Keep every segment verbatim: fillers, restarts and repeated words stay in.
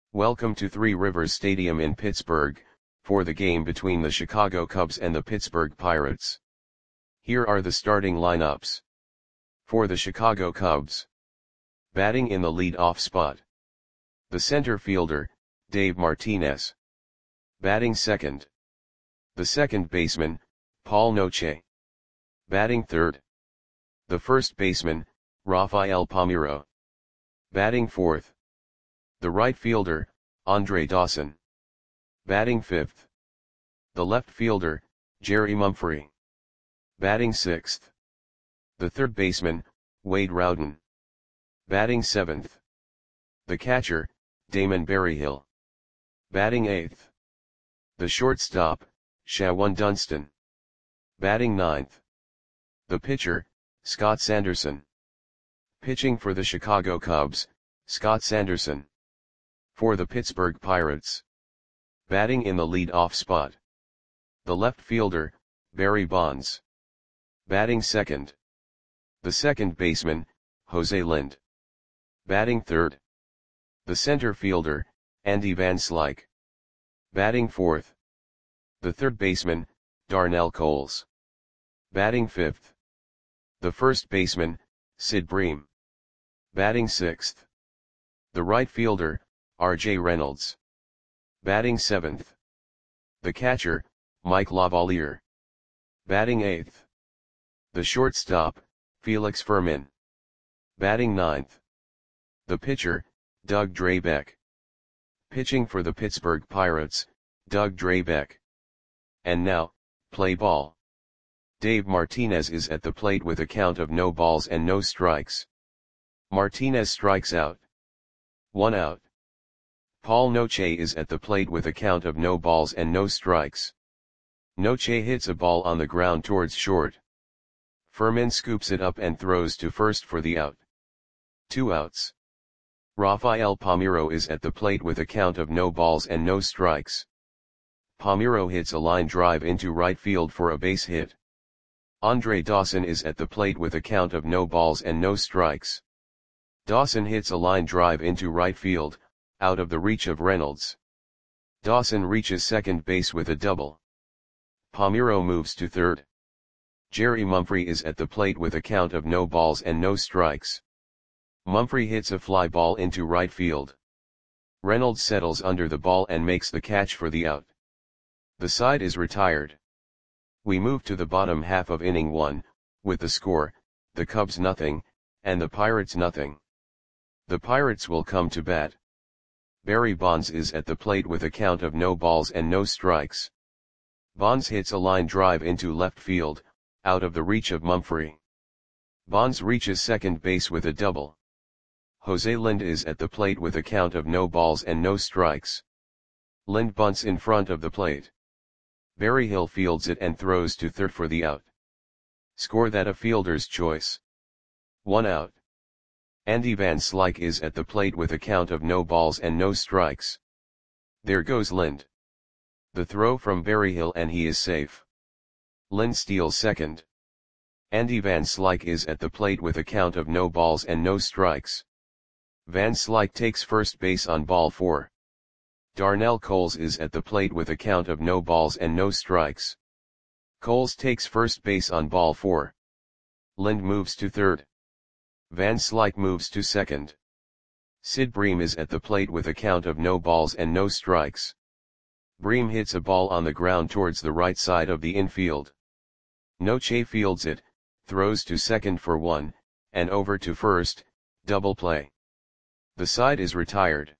Welcome to Three Rivers Stadium in Pittsburgh, for the game between the Chicago Cubs and the Pittsburgh Pirates. Here are the starting lineups. For the Chicago Cubs. Batting in the lead-off spot. The center fielder, Dave Martinez. Batting second. The second baseman, Paul Noche. Batting third. The first baseman, Rafael Palmeiro. Batting fourth. The right fielder, Andre Dawson. Batting fifth. The left fielder, Jerry Mumphrey. Batting sixth. The third baseman, Wade Rowden. Batting seventh. The catcher, Damon Berryhill. Batting eighth. The shortstop, Shawon Dunston. Batting ninth. The pitcher, Scott Sanderson. Pitching for the Chicago Cubs, Scott Sanderson. For the Pittsburgh Pirates. Batting in the lead-off spot. The left fielder, Barry Bonds. Batting second. The second baseman, Jose Lind. Batting third. The center fielder, Andy Van Slyke. Batting fourth. The third baseman, Darnell Coles. Batting fifth. The first baseman, Sid Bream. Batting sixth. The right fielder, R J Reynolds. Batting seventh. The catcher, Mike Lavalier. Batting eighth. The shortstop, Felix Fermin. Batting ninth. The pitcher, Doug Drabek. Pitching for the Pittsburgh Pirates, Doug Drabek. And now, play ball. Dave Martinez is at the plate with a count of no balls and no strikes. Martinez strikes out. One out. Paul Noche is at the plate with a count of no balls and no strikes. Noche hits a ball on the ground towards short. Fermin scoops it up and throws to first for the out. Two outs. Rafael Palmeiro is at the plate with a count of no balls and no strikes. Palmeiro hits a line drive into right field for a base hit. Andre Dawson is at the plate with a count of no balls and no strikes. Dawson hits a line drive into right field, out of the reach of Reynolds. Dawson reaches second base with a double. Palmeiro moves to third. Jerry Mumphrey is at the plate with a count of no balls and no strikes. Mumphrey hits a fly ball into right field. Reynolds settles under the ball and makes the catch for the out. The side is retired. We move to the bottom half of inning one, with the score, the Cubs nothing, and the Pirates nothing. The Pirates will come to bat. Barry Bonds is at the plate with a count of no balls and no strikes. Bonds hits a line drive into left field, out of the reach of Mumphrey. Bonds reaches second base with a double. Jose Lind is at the plate with a count of no balls and no strikes. Lind bunts in front of the plate. Berryhill fields it and throws to third for the out. Score that a fielder's choice. One out. Andy Van Slyke is at the plate with a count of no balls and no strikes. There goes Lind. The throw from Berryhill and he is safe. Lind steals second. Andy Van Slyke is at the plate with a count of no balls and no strikes. Van Slyke takes first base on ball four. Darnell Coles is at the plate with a count of no balls and no strikes. Coles takes first base on ball four. Lind moves to third. Van Slyke moves to second. Sid Bream is at the plate with a count of no balls and no strikes. Bream hits a ball on the ground towards the right side of the infield. Noche fields it, throws to second for one, and over to first, double play. The side is retired.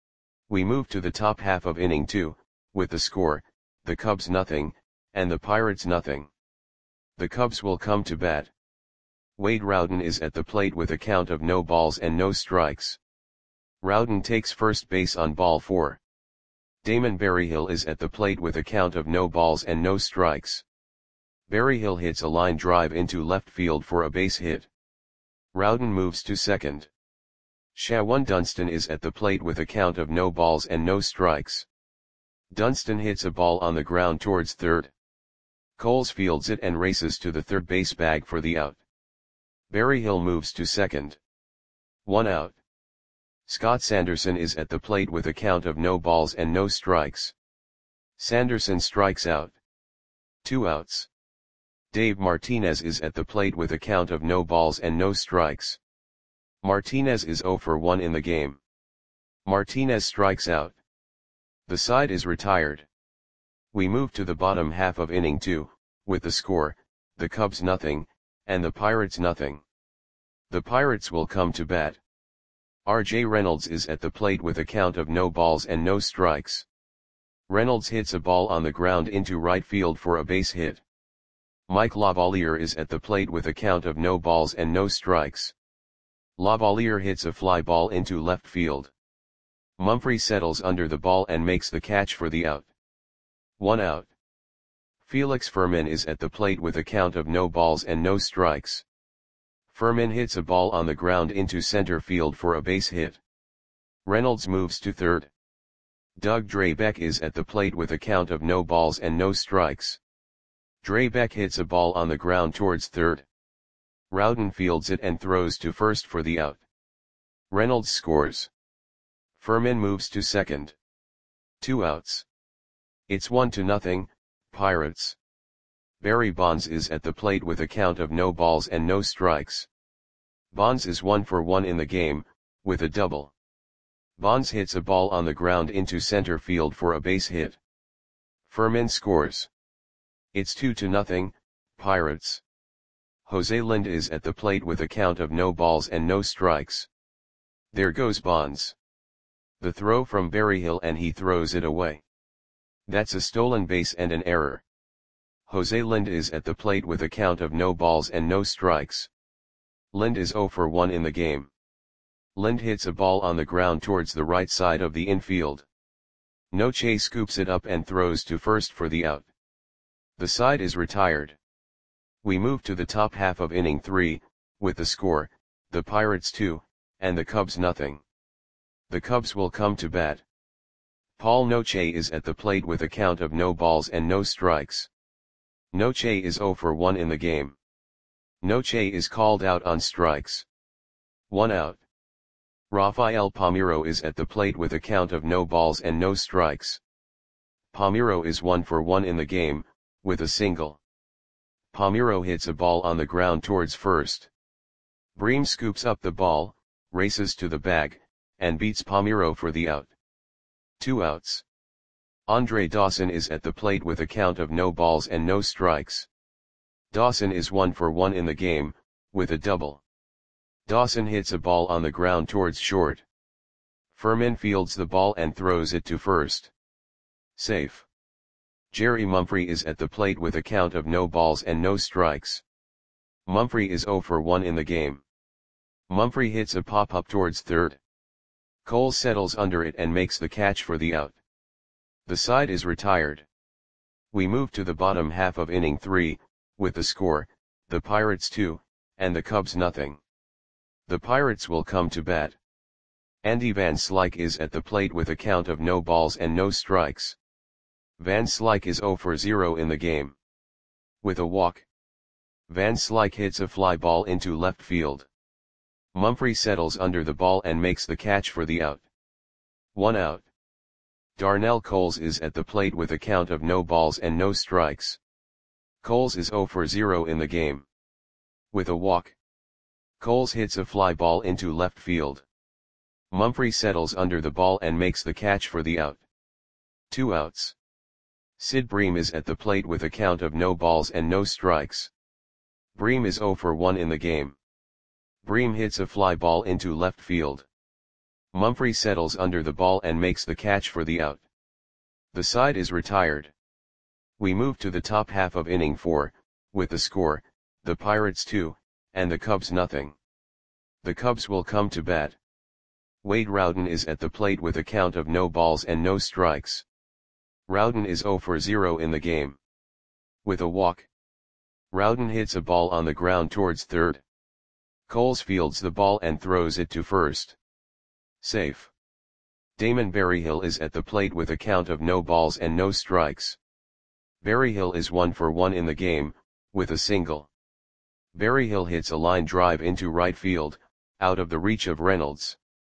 We move to the top half of inning two, with the score, the Cubs nothing, and the Pirates nothing. The Cubs will come to bat. Wade Rowden is at the plate with a count of no balls and no strikes. Rowden takes first base on ball four. Damon Berryhill is at the plate with a count of no balls and no strikes. Berryhill hits a line drive into left field for a base hit. Rowden moves to second. Shawon Dunston is at the plate with a count of no balls and no strikes. Dunston hits a ball on the ground towards third. Coles fields it and races to the third base bag for the out. Berryhill moves to second. One out. Scott Sanderson is at the plate with a count of no balls and no strikes. Sanderson strikes out. Two outs. Dave Martinez is at the plate with a count of no balls and no strikes. Martinez is zero for one in the game. Martinez strikes out. The side is retired. We move to the bottom half of inning two, with the score, the Cubs nothing, and the Pirates nothing. The Pirates will come to bat. R J Reynolds is at the plate with a count of no balls and no strikes. Reynolds hits a ball on the ground into right field for a base hit. Mike Lavalier is at the plate with a count of no balls and no strikes. Lavalier hits a fly ball into left field. Mumphrey settles under the ball and makes the catch for the out. One out. Felix Fermin is at the plate with a count of no balls and no strikes. Fermin hits a ball on the ground into center field for a base hit. Reynolds moves to third. Doug Drabek is at the plate with a count of no balls and no strikes. Drabek hits a ball on the ground towards third. Rowden fields it and throws to first for the out. Reynolds scores. Fermin moves to second. Two outs. It's one to nothing, Pirates. Barry Bonds is at the plate with a count of no balls and no strikes. Bonds is one for one in the game, with a double. Bonds hits a ball on the ground into center field for a base hit. Fermin scores. It's two to nothing, Pirates. Jose Lind is at the plate with a count of no balls and no strikes. There goes Bonds. The throw from Berryhill and he throws it away. That's a stolen base and an error. Jose Lind is at the plate with a count of no balls and no strikes. Lind is zero for one in the game. Lind hits a ball on the ground towards the right side of the infield. Noche scoops it up and throws to first for the out. The side is retired. We move to the top half of inning three, with the score, the Pirates two, and the Cubs nothing. The Cubs will come to bat. Paul Noche is at the plate with a count of no balls and no strikes. Noche is zero for one in the game. Noche is called out on strikes. One out. Rafael Palmeiro is at the plate with a count of no balls and no strikes. Palmeiro is one for one in the game, with a single. Palmeiro hits a ball on the ground towards first. Bream scoops up the ball, races to the bag, and beats Palmeiro for the out. Two outs. Andre Dawson is at the plate with a count of no balls and no strikes. Dawson is one for one in the game, with a double. Dawson hits a ball on the ground towards short. Fermin fields the ball and throws it to first. Safe. Jerry Mumphrey is at the plate with a count of no balls and no strikes. Mumphrey is zero for one in the game. Mumphrey hits a pop-up towards third. Cole settles under it and makes the catch for the out. The side is retired. We move to the bottom half of inning three, with the score, the Pirates two, and the Cubs nothing. The Pirates will come to bat. Andy Van Slyke is at the plate with a count of no balls and no strikes. Van Slyke is zero for zero in the game. With a walk. Van Slyke hits a fly ball into left field. Mumphrey settles under the ball and makes the catch for the out. One out. Darnell Coles is at the plate with a count of no balls and no strikes. Coles is zero for zero in the game. With a walk. Coles hits a fly ball into left field. Mumphrey settles under the ball and makes the catch for the out. Two outs. Sid Bream is at the plate with a count of no balls and no strikes. Bream is zero for one in the game. Bream hits a fly ball into left field. Mumphrey settles under the ball and makes the catch for the out. The side is retired. We move to the top half of inning four, with the score, the Pirates two, and the Cubs nothing. The Cubs will come to bat. Wade Rowden is at the plate with a count of no balls and no strikes. Rowden is zero for zero in the game. With a walk. Rowden hits a ball on the ground towards third. Coles fields the ball and throws it to first. Safe. Damon Berryhill is at the plate with a count of no balls and no strikes. Berryhill is one for one in the game, with a single. Berryhill hits a line drive into right field, out of the reach of Reynolds.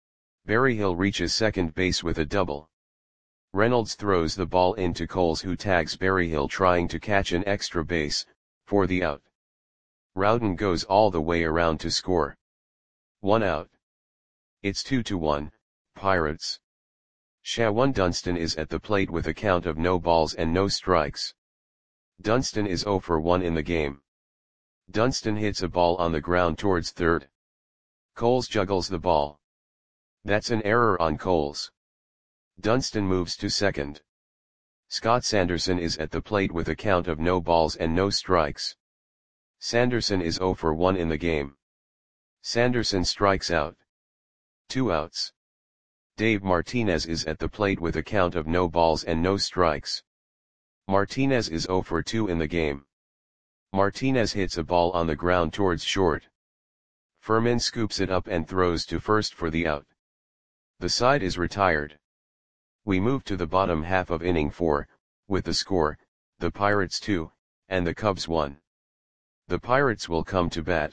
Berryhill reaches second base with a double. Reynolds throws the ball into Coles, who tags Berryhill trying to catch an extra base, for the out. Rowden goes all the way around to score. One out. It's two to one, Pirates. Shawan Dunston is at the plate with a count of no balls and no strikes. Dunston is zero for one in the game. Dunston hits a ball on the ground towards third. Coles juggles the ball. That's an error on Coles. Dunston moves to second. Scott Sanderson is at the plate with a count of no balls and no strikes. Sanderson is zero for one in the game. Sanderson strikes out. Two outs. Dave Martinez is at the plate with a count of no balls and no strikes. Martinez is zero for two in the game. Martinez hits a ball on the ground towards short. Furman scoops it up and throws to first for the out. The side is retired. We move to the bottom half of inning four, with the score, the Pirates two, and the Cubs one. The Pirates will come to bat.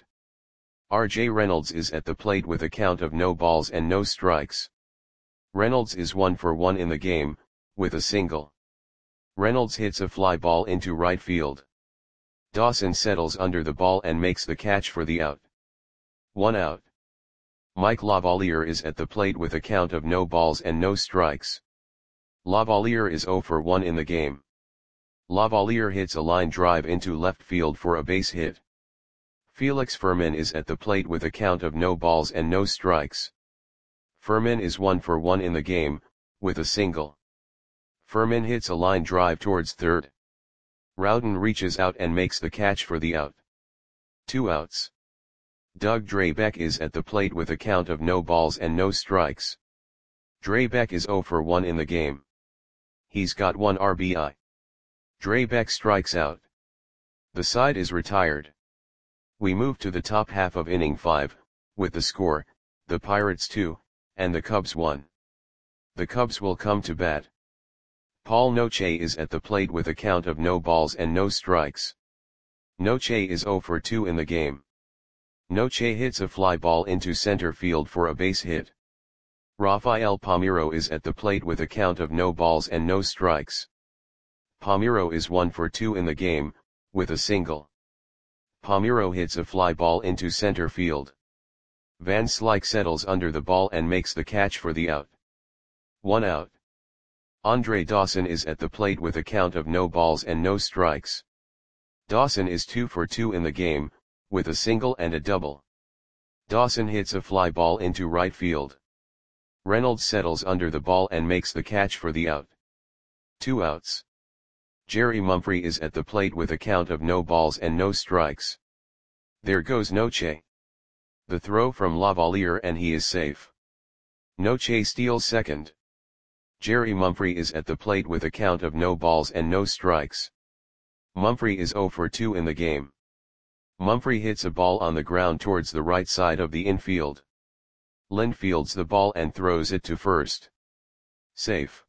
R J Reynolds is at the plate with a count of no balls and no strikes. Reynolds is one for one in the game, with a single. Reynolds hits a fly ball into right field. Dawson settles under the ball and makes the catch for the out. One out. Mike Lavalier is at the plate with a count of no balls and no strikes. Lavalier is zero for one in the game. Lavalier hits a line drive into left field for a base hit. Felix Furman is at the plate with a count of no balls and no strikes. Furman is one for one in the game, with a single. Furman hits a line drive towards third. Rowden reaches out and makes the catch for the out. Two outs. Doug Drabek is at the plate with a count of no balls and no strikes. Drabek is zero for one in the game. He's got one R B I. Drabek strikes out. The side is retired. We move to the top half of inning five, with the score, the Pirates two, and the Cubs one. The Cubs will come to bat. Paul Noche is at the plate with a count of no balls and no strikes. Noche is zero for two in the game. Noche hits a fly ball into center field for a base hit. Rafael Palmeiro is at the plate with a count of no balls and no strikes. Palmeiro is one for two in the game, with a single. Palmeiro hits a fly ball into center field. Van Slyke settles under the ball and makes the catch for the out. One out. Andre Dawson is at the plate with a count of no balls and no strikes. Dawson is two for two in the game, with a single and a double. Dawson hits a fly ball into right field. Reynolds settles under the ball and makes the catch for the out. Two outs. Jerry Mumphrey is at the plate with a count of no balls and no strikes. There goes Noche. The throw from Lavalier and he is safe. Noche steals second. Jerry Mumphrey is at the plate with a count of no balls and no strikes. Mumphrey is zero for two in the game. Mumphrey hits a ball on the ground towards the right side of the infield. Lind fields the ball and throws it to first. Safe.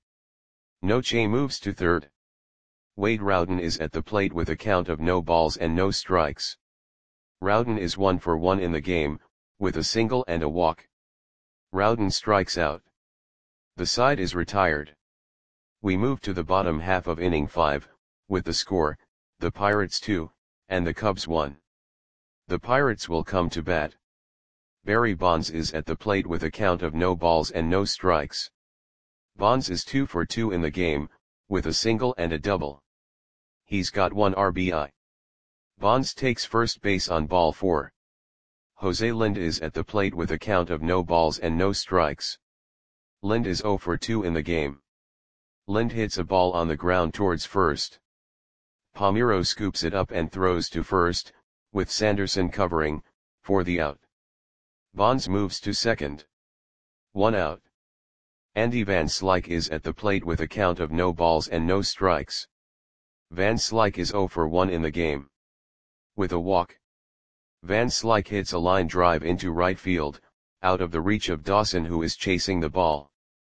Noche moves to third. Wade Rowden is at the plate with a count of no balls and no strikes. Rowden is one for one in the game, with a single and a walk. Rowden strikes out. The side is retired. We move to the bottom half of inning five, with the score, the Pirates two, and the Cubs one. The Pirates will come to bat. Barry Bonds is at the plate with a count of no balls and no strikes. Bonds is two for two in the game, with a single and a double. He's got one R B I. Bonds takes first base on ball four. Jose Lind is at the plate with a count of no balls and no strikes. Lind is zero for two in the game. Lind hits a ball on the ground towards first. Palmeiro scoops it up and throws to first, with Sanderson covering, for the out. Bonds moves to second. One out. Andy Van Slyke is at the plate with a count of no balls and no strikes. Van Slyke is zero for one in the game. With a walk. Van Slyke hits a line drive into right field, out of the reach of Dawson, who is chasing the ball.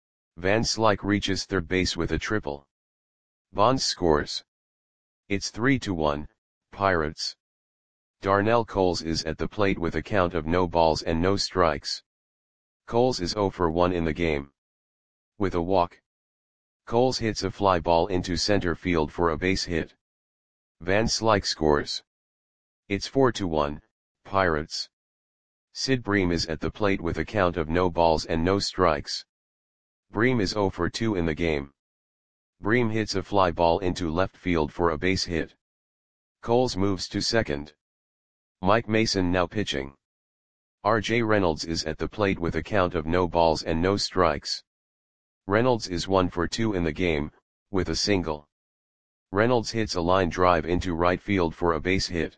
Van Slyke reaches third base with a triple. Bonds scores. It's three to one, Pirates. Darnell Coles is at the plate with a count of no balls and no strikes. Coles is zero for one in the game. With a walk, Coles hits a fly ball into center field for a base hit. Van Slyke scores. It's four to one, Pirates. Sid Bream is at the plate with a count of no balls and no strikes. Bream is zero for two in the game. Bream hits a fly ball into left field for a base hit. Coles moves to second. Mike Mason now pitching. R J Reynolds is at the plate with a count of no balls and no strikes. Reynolds is one for two in the game, with a single. Reynolds hits a line drive into right field for a base hit.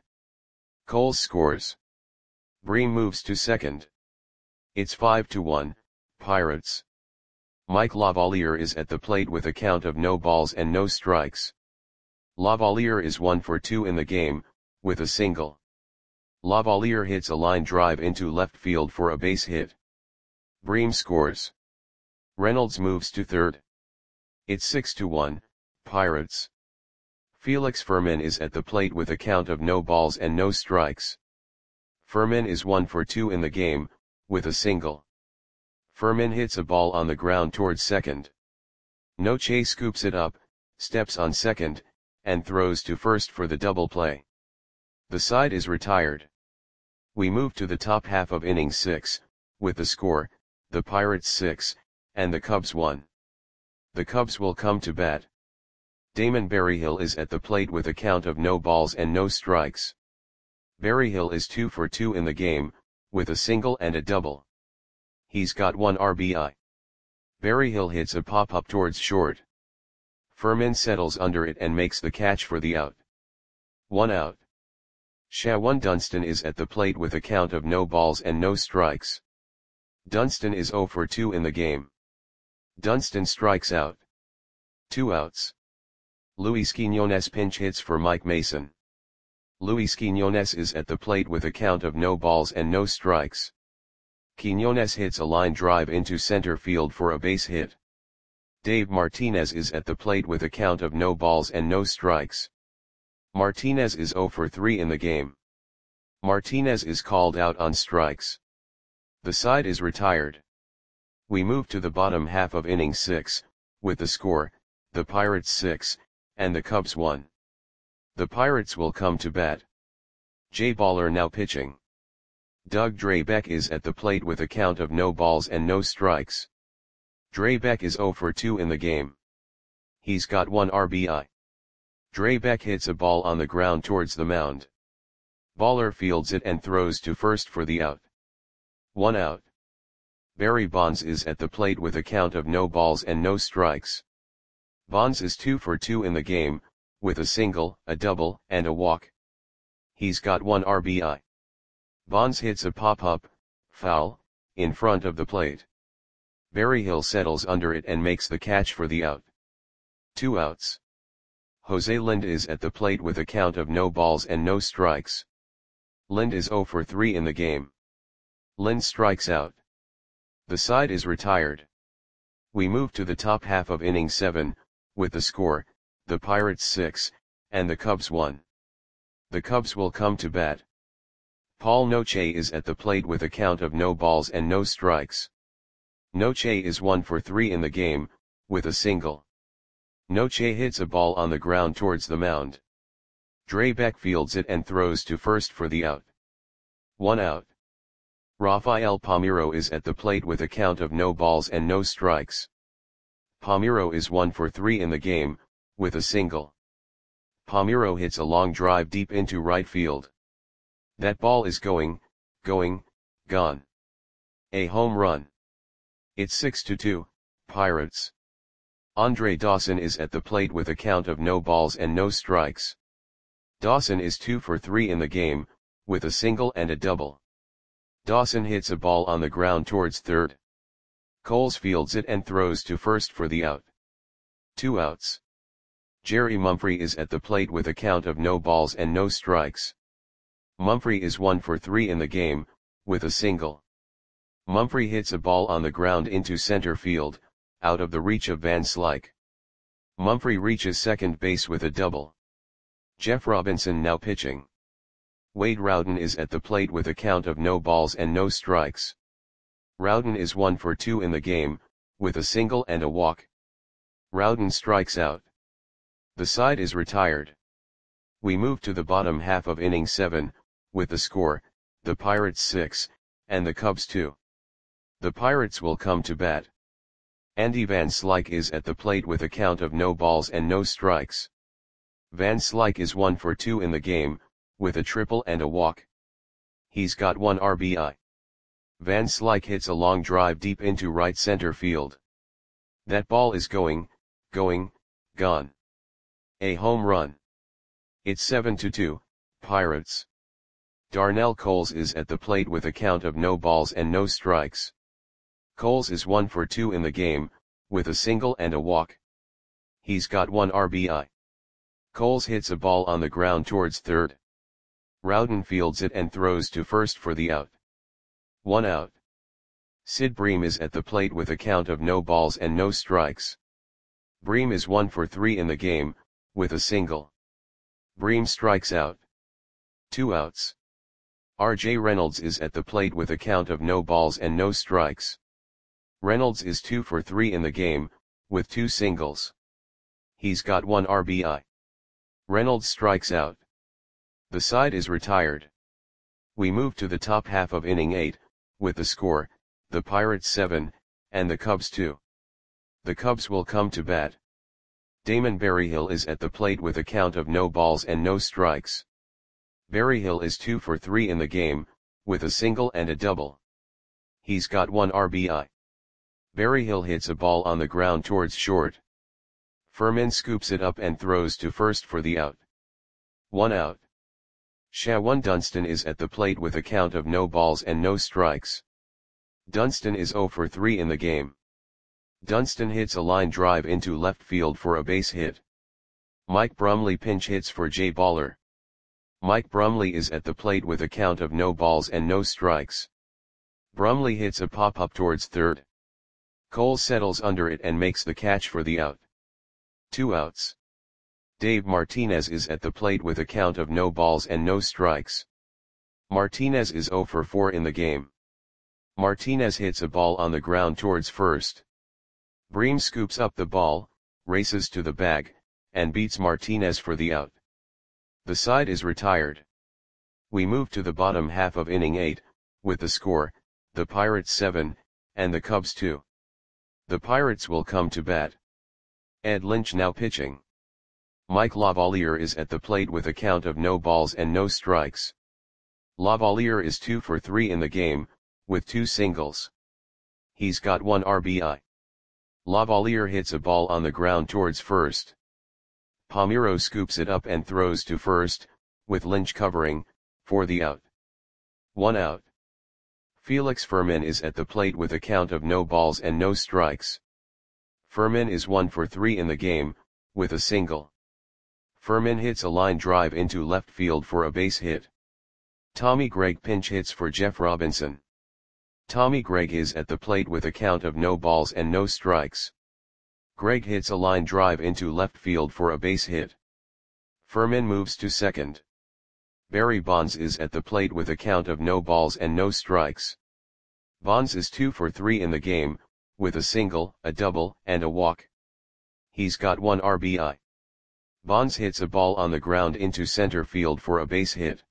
Coles scores. Bream moves to second. It's five to one, Pirates. Mike Lavalier is at the plate with a count of no balls and no strikes. Lavalier is one for two in the game, with a single. Lavalier hits a line drive into left field for a base hit. Bream scores. Reynolds moves to third. It's six to one, Pirates. Felix Fermin is at the plate with a count of no balls and no strikes. Fermin is one for two in the game, with a single. Fermin hits a ball on the ground towards second. Noche scoops it up, steps on second, and throws to first for the double play. The side is retired. We move to the top half of inning six, with the score, the Pirates six, and the Cubs one. The Cubs will come to bat. Damon Berryhill is at the plate with a count of no balls and no strikes. Berryhill is two for two in the game, with a single and a double. He's got one R B I. Berryhill hits a pop-up towards short. Fermin settles under it and makes the catch for the out. One out. Shawan Dunston is at the plate with a count of no balls and no strikes. Dunston is zero for two in the game. Dunston strikes out. Two outs. Luis Quinones pinch hits for Mike Mason. Luis Quinones is at the plate with a count of no balls and no strikes. Quinones hits a line drive into center field for a base hit. Dave Martinez is at the plate with a count of no balls and no strikes. Martinez is zero for three in the game. Martinez is called out on strikes. The side is retired. We move to the bottom half of inning six, with the score, the Pirates six, and the Cubs one. The Pirates will come to bat. Jay Baller now pitching. Doug Drabek is at the plate with a count of no balls and no strikes. Drabek is zero for two in the game. He's got one R B I. Drabek hits a ball on the ground towards the mound. Baller fields it and throws to first for the out. One out. Barry Bonds is at the plate with a count of no balls and no strikes. Bonds is two for two in the game, with a single, a double, and a walk. He's got one R B I. Bonds hits a pop-up, foul, in front of the plate. Berryhill settles under it and makes the catch for the out. Two outs. Jose Lind is at the plate with a count of no balls and no strikes. Lind is zero for three in the game. Lind strikes out. The side is retired. We move to the top half of inning seven, with the score, the Pirates six, and the Cubs one. The Cubs will come to bat. Paul Noche is at the plate with a count of no balls and no strikes. Noche is one for three in the game, with a single. Noche hits a ball on the ground towards the mound. Drabek fields it and throws to first for the out. One out. Rafael Palmeiro is at the plate with a count of no balls and no strikes. Palmeiro is one for three in the game, with a single. Palmeiro hits a long drive deep into right field. That ball is going, going, gone. A home run. It's six to two, Pirates. Andre Dawson is at the plate with a count of no balls and no strikes. Dawson is two for three in the game, with a single and a double. Dawson hits a ball on the ground towards third. Coles fields it and throws to first for the out. Two outs. Jerry Mumphrey is at the plate with a count of no balls and no strikes. Mumphrey is one for three in the game, with a single. Mumphrey hits a ball on the ground into center field, out of the reach of Van Slyke. Mumphrey reaches second base with a double. Jeff Robinson now pitching. Wade Rowden is at the plate with a count of no balls and no strikes. Rowden is one for two in the game, with a single and a walk. Rowden strikes out. The side is retired. We move to the bottom half of inning seven, with the score, the Pirates six, and the Cubs two. The Pirates will come to bat. Andy Van Slyke is at the plate with a count of no balls and no strikes. Van Slyke is one for two in the game, with a triple and a walk. He's got one R B I. Van Slyke hits a long drive deep into right center field. That ball is going, going, gone. A home run. It's seven to two, Pirates. Darnell Coles is at the plate with a count of no balls and no strikes. Coles is one for two in the game, with a single and a walk. He's got one R B I. Coles hits a ball on the ground towards third. Rowden fields it and throws to first for the out. One out. Sid Bream is at the plate with a count of no balls and no strikes. Bream is one for three in the game, with a single. Bream strikes out. Two outs. R J Reynolds is at the plate with a count of no balls and no strikes. Reynolds is two for three in the game, with two singles. He's got one R B I. Reynolds strikes out. The side is retired. We move to the top half of inning eight, with the score, the Pirates seven, and the Cubs two. The Cubs will come to bat. Damon Berryhill is at the plate with a count of no balls and no strikes. Berryhill is two for three in the game, with a single and a double. He's got one R B I. Berryhill hits a ball on the ground towards short. Furman scoops it up and throws to first for the out. One out. Shawan Dunston is at the plate with a count of no balls and no strikes. Dunston is zero for three in the game. Dunston hits a line drive into left field for a base hit. Mike Brumley pinch hits for Jay Baller. Mike Brumley is at the plate with a count of no balls and no strikes. Brumley hits a pop-up towards third. Cole settles under it and makes the catch for the out. Two outs. Dave Martinez is at the plate with a count of no balls and no strikes. Martinez is zero for four in the game. Martinez hits a ball on the ground towards first. Bream scoops up the ball, races to the bag, and beats Martinez for the out. The side is retired. We move to the bottom half of inning eight, with the score, the Pirates seven, and the Cubs two. The Pirates will come to bat. Ed Lynch now pitching. Mike Lavalier is at the plate with a count of no balls and no strikes. Lavalier is two for three in the game, with two singles. He's got one R B I. Lavalier hits a ball on the ground towards first. Palmeiro scoops it up and throws to first, with Lynch covering, for the out. One out. Felix Furman is at the plate with a count of no balls and no strikes. Furman is one for three in the game, with a single. Furman hits a line drive into left field for a base hit. Tommy Gregg pinch hits for Jeff Robinson. Tommy Gregg is at the plate with a count of no balls and no strikes. Gregg hits a line drive into left field for a base hit. Furman moves to second. Barry Bonds is at the plate with a count of no balls and no strikes. Bonds is two for three in the game, with a single, a double, and a walk. He's got one R B I. Bonds hits a ball on the ground into center field for a base hit.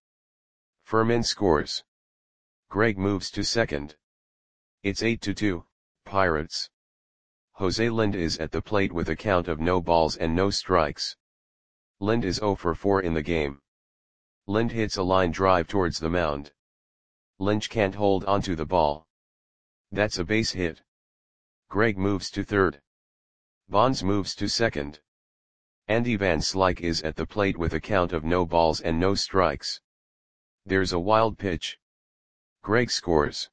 Furman scores. Gregg moves to second. It's eight to two, Pirates. Jose Lind is at the plate with a count of no balls and no strikes. Lind is zero for four in the game. Lind hits a line drive towards the mound. Lynch can't hold onto the ball. That's a base hit. Gregg moves to third. Bonds moves to second. Andy Van Slyke is at the plate with a count of no balls and no strikes. There's a wild pitch. Gregg scores.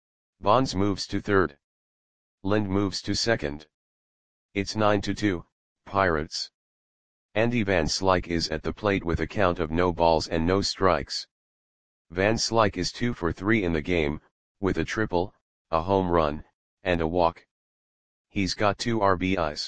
Bonds moves to third. Lind moves to second. It's nine to two, Pirates. Andy Van Slyke is at the plate with a count of no balls and no strikes. Van Slyke is two for three in the game, with a triple, a home run, and a walk. He's got two R B Is.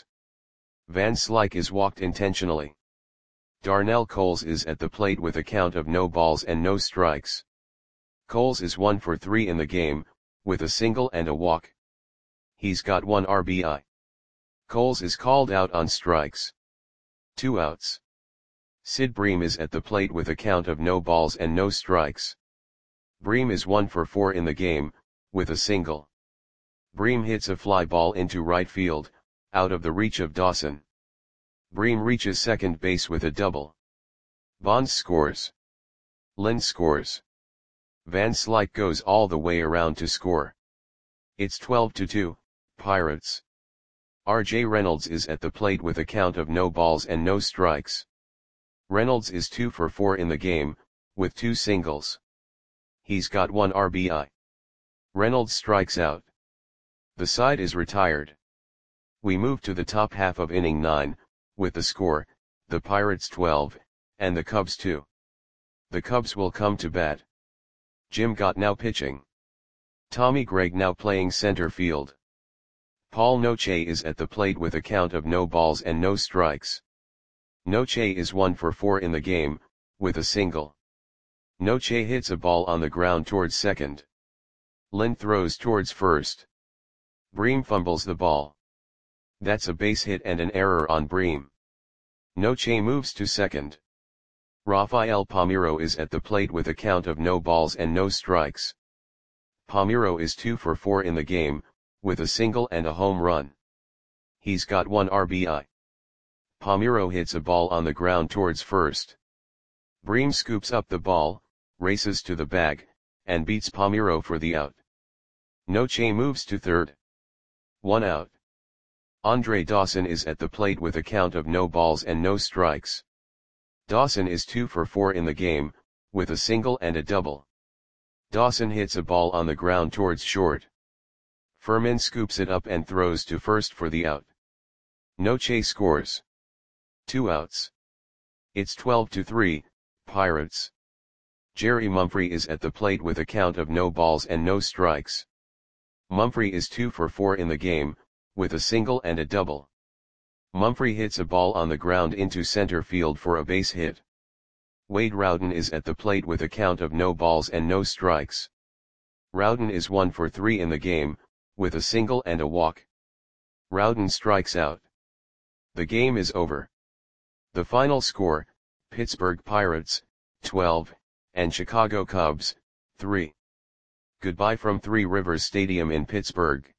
Van Slyke is walked intentionally. Darnell Coles is at the plate with a count of no balls and no strikes. Coles is one for three in the game, with a single and a walk. He's got one R B I. Coles is called out on strikes. Two outs. Sid Bream is at the plate with a count of no balls and no strikes. Bream is one for four in the game, with a single. Bream hits a fly ball into right field, out of the reach of Dawson. Bream reaches second base with a double. Bonds scores. Lind scores. Van Slyke goes all the way around to score. It's twelve to two, Pirates. R J Reynolds is at the plate with a count of no balls and no strikes. Reynolds is two for four in the game, with two singles. He's got one R B I. Reynolds strikes out. The side is retired. We move to the top half of inning nine, with the score, the Pirates twelve, and the Cubs two. The Cubs will come to bat. Jim Gott now pitching. Tommy Gregg now playing center field. Paul Noche is at the plate with a count of no balls and no strikes. Noche is one for four in the game, with a single. Noche hits a ball on the ground towards second. Lind throws towards first. Bream fumbles the ball. That's a base hit and an error on Bream. Noche moves to second. Rafael Palmeiro is at the plate with a count of no balls and no strikes. Palmeiro is two for four in the game, with a single and a home run. He's got one R B I. Palmeiro hits a ball on the ground towards first. Bream scoops up the ball, races to the bag, and beats Palmeiro for the out. Noche moves to third. One out. Andre Dawson is at the plate with a count of no balls and no strikes. Dawson is two for four in the game, with a single and a double. Dawson hits a ball on the ground towards short. Furman scoops it up and throws to first for the out. Noche scores. Two outs. It's twelve to three, Pirates. Jerry Mumphrey is at the plate with a count of no balls and no strikes. Mumphrey is two for four in the game, with a single and a double. Mumphrey hits a ball on the ground into center field for a base hit. Wade Rowden is at the plate with a count of no balls and no strikes. Rowden is one for three in the game, with a single and a walk. Rowden strikes out. The game is over. The final score, Pittsburgh Pirates, twelve, and Chicago Cubs, three. Goodbye from Three Rivers Stadium in Pittsburgh.